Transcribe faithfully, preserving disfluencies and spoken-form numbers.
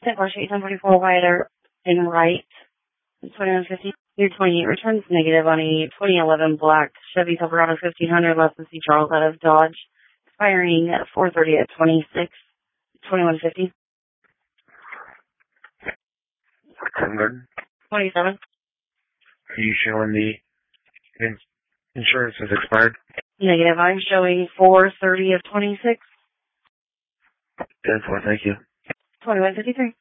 ten forty-four wider in right. twenty-one fifty. Year twenty-eight returns negative on a twenty eleven black Chevy Silverado fifteen hundred less than C. Charles out of Dodge. Expiring at four thirty at twenty-six. twenty-one fifty. Convert. twenty-seven. Are you showing the in- insurance has expired? Negative. I'm showing four thirty of twenty-six. ten four, thank you. twenty-one fifty-three.